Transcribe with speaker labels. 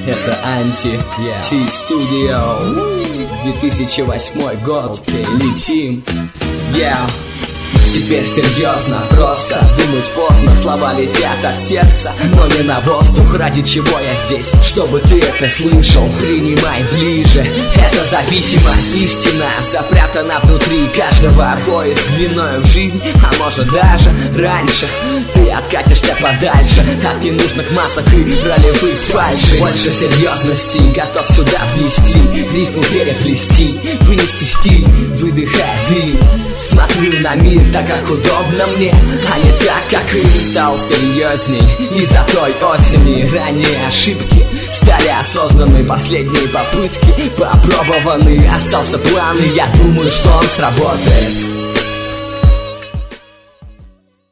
Speaker 1: Это Анти, T-Studio, 2008 год, летим, Теперь серьезно, просто думать поздно. Слова летят от сердца, но не на воздух. Ради чего я здесь? Чтобы ты это слышал. Принимай ближе, это зависимость. Истина запрятана внутри каждого. Поиск длиною в жизнь, а может даже раньше. Ты откатишься подальше от ненужных масок и ролевых фальши. Больше серьезности, готов сюда плести, рифму переплести, вынести стиль, выдыхая дым. Смотрю на мир так, как удобно мне, а не так, как им. Стал серьезней из-за той осени. Ранние ошибки стали осознанны. Последние попытки попробованы. Остался план, и я думаю, что он сработает.